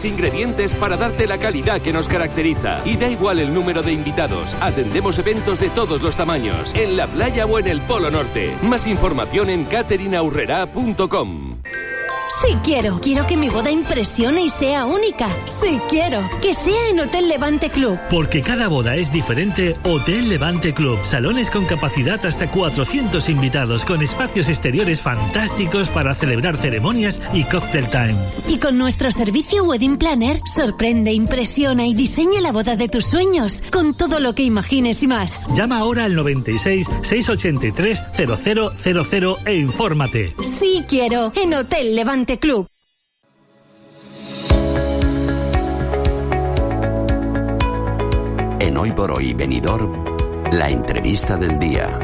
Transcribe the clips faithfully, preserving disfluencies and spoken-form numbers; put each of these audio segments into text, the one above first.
mejores ingredientes para darte la calidad que nos caracteriza. Y da igual el número de invitados. Atendemos eventos de todos los tamaños, en la playa o en el Polo Norte. Más información en catering aurrera punto com. Sí quiero. Quiero que mi boda impresione y sea única. Sí quiero. Que sea en Hotel Levante Club. Porque cada boda es diferente, Hotel Levante Club. Salones con capacidad hasta cuatrocientos invitados, con espacios exteriores fantásticos para celebrar ceremonias y cocktail time. Y con nuestro servicio Wedding Planner, sorprende, impresiona y diseña la boda de tus sueños, con todo lo que imagines y más. Llama ahora al noventa y seis, seiscientos ochenta y tres, cero cero cero cero e infórmate. Sí quiero. En Hotel Levante Club. En Hoy por Hoy Benidorm, la entrevista del día.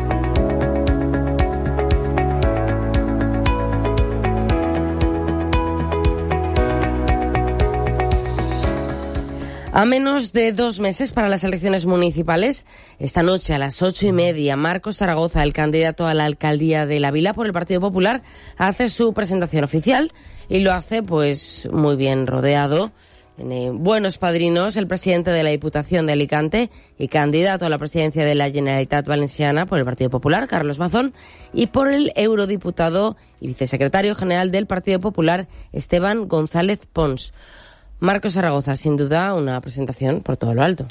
A menos de dos meses para las elecciones municipales, esta noche a las ocho y media, Marcos Zaragoza, el candidato a la alcaldía de La Vila por el Partido Popular, hace su presentación oficial y lo hace pues muy bien rodeado. Tiene buenos padrinos, el presidente de la Diputación de Alicante y candidato a la presidencia de la Generalitat Valenciana por el Partido Popular, Carlos Mazón, y por el eurodiputado y vicesecretario general del Partido Popular, Esteban González Pons. Marcos Zaragoza, sin duda, una presentación por todo lo alto.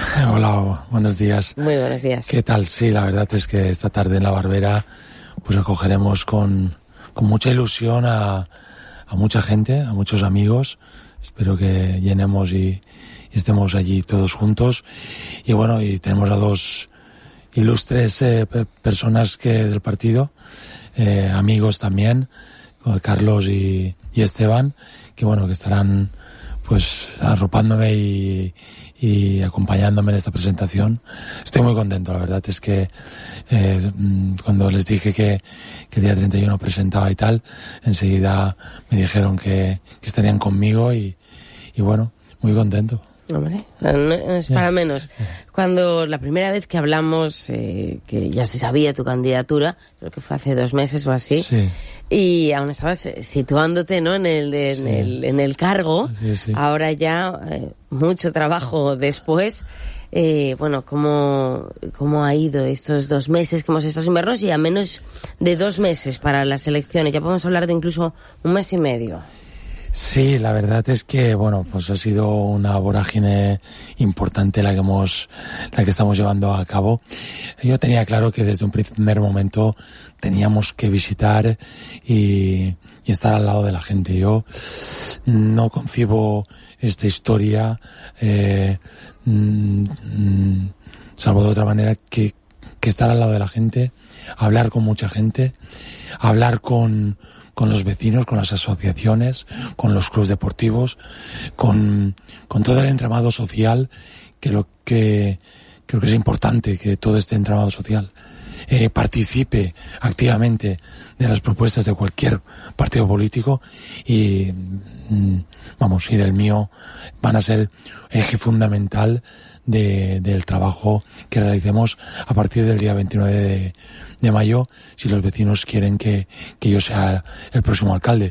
Hola, buenos días. Muy buenos días. ¿Qué tal? Sí, la verdad es que esta tarde en La Barbera pues acogeremos con, con mucha ilusión a, a mucha gente, a muchos amigos. Espero que llenemos y, y estemos allí todos juntos. Y bueno, y tenemos a dos ilustres eh, personas que del partido, eh, amigos también, Carlos y, y Esteban, que bueno, que estarán pues arropándome y, y acompañándome en esta presentación. Estoy muy contento, la verdad es que eh, cuando les dije que, que el día treinta y uno presentaba y tal, enseguida me dijeron que, que estarían conmigo y, y bueno, muy contento. Hombre, no es para menos. Cuando la primera vez que hablamos, eh, que ya se sabía tu candidatura, creo que fue hace dos meses o así, sí. Y aún estabas situándote, ¿no?, en el, en sí. el, en el cargo. Sí, sí. Ahora ya eh, mucho trabajo después. Eh, bueno, ¿cómo, ¿cómo ha ido estos dos meses que hemos estado sin vernos? Y a menos de dos meses para las elecciones. Ya podemos hablar de incluso un mes y medio. Sí, la verdad es que, bueno, pues ha sido una vorágine importante la que hemos, la que estamos llevando a cabo. Yo tenía claro que desde un primer momento teníamos que visitar y, y estar al lado de la gente. Yo no concibo esta historia, eh, mm, salvo de otra manera que, que estar al lado de la gente, hablar con mucha gente, hablar con con los vecinos, con las asociaciones, con los clubes deportivos, con, con todo el entramado social, que lo que creo que es importante que todo este entramado social eh, participe activamente de las propuestas de cualquier partido político y, mm, vamos, y del mío van a ser eje fundamental de, del trabajo que realicemos a partir del día veintinueve de, de mayo, si los vecinos quieren que, que yo sea el próximo alcalde.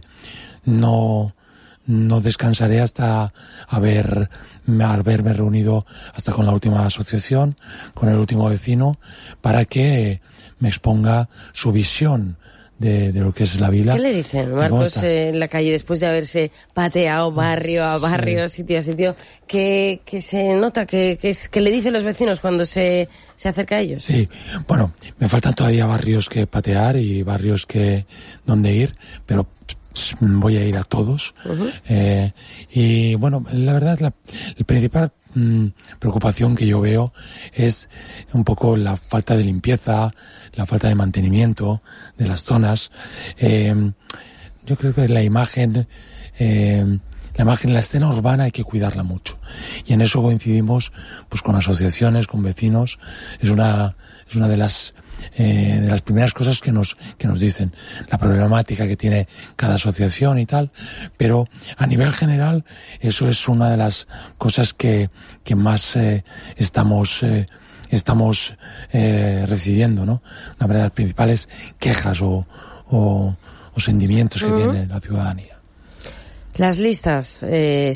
No, no descansaré hasta haber, haberme reunido hasta con la última asociación, con el último vecino, para que me exponga su visión de, de lo que es la vila. ¿Qué le dicen, Marcos, eh, en la calle, después de haberse pateado barrio a barrio, sí. sitio a sitio? ¿Qué, qué se nota? ¿Qué, qué, es, ¿Qué le dicen los vecinos cuando se, se acerca a ellos? Sí, bueno, me faltan todavía barrios que patear y barrios que donde ir, pero voy a ir a todos. Uh-huh. Eh, y bueno, la verdad, la, el principal mmm, preocupación que yo veo es un poco la falta de limpieza, la falta de mantenimiento de las zonas. Eh, yo creo que la imagen, eh, la imagen, la escena urbana hay que cuidarla mucho. Y en eso coincidimos, pues, con asociaciones, con vecinos. Es una, es una de las Eh, de las primeras cosas que nos que nos dicen, la problemática que tiene cada asociación y tal, pero a nivel general eso es una de las cosas que que más eh, estamos eh, estamos eh, recibiendo, ¿no? Una de las principales quejas o o, o sentimientos que uh-huh. tiene la ciudadanía. Las listas eh,